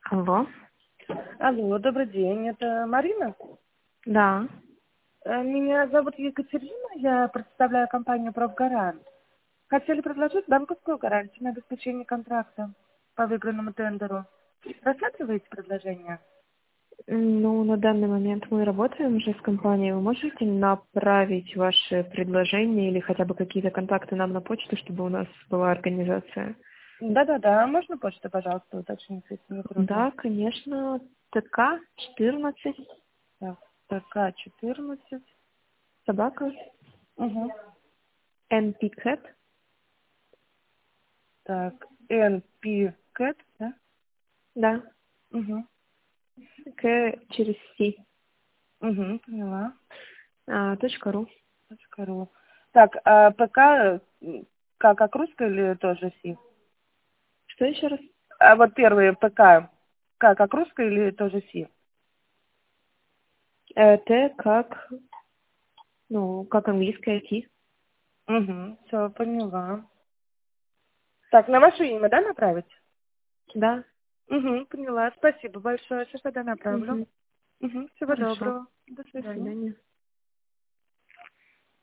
Алло. Алло, добрый день. Это Марина? Да. Меня зовут Екатерина, я представляю компанию «Профгарант». Хотели предложить банковскую гарантию на обеспечение контракта по выигранному тендеру. Рассматриваете предложение? Ну, на данный момент мы работаем уже с компанией. Вы можете направить ваши предложения или хотя бы какие-то контакты нам на почту, чтобы у нас была организация? Да-да-да. Можно почту, пожалуйста, уточнить, если не трудно? Да, конечно. ТК 14 Так, ТК-14. собака Угу. NPCAT. Так, NP-CAT, да? Да. Угу. К через C. Угу, поняла. .ру. .ру. Так, а ПК как русская или тоже Си? Что еще раз? А вот первые ПК, как русская или тоже Си? Т как, ну, как английское T. Угу, все, поняла. Так, на ваше имя, да, направить? Да. Угу, поняла. Спасибо большое. Сейчас тогда направлю. Угу. Угу, всего Хорошо. доброго. До До свидания. свидания.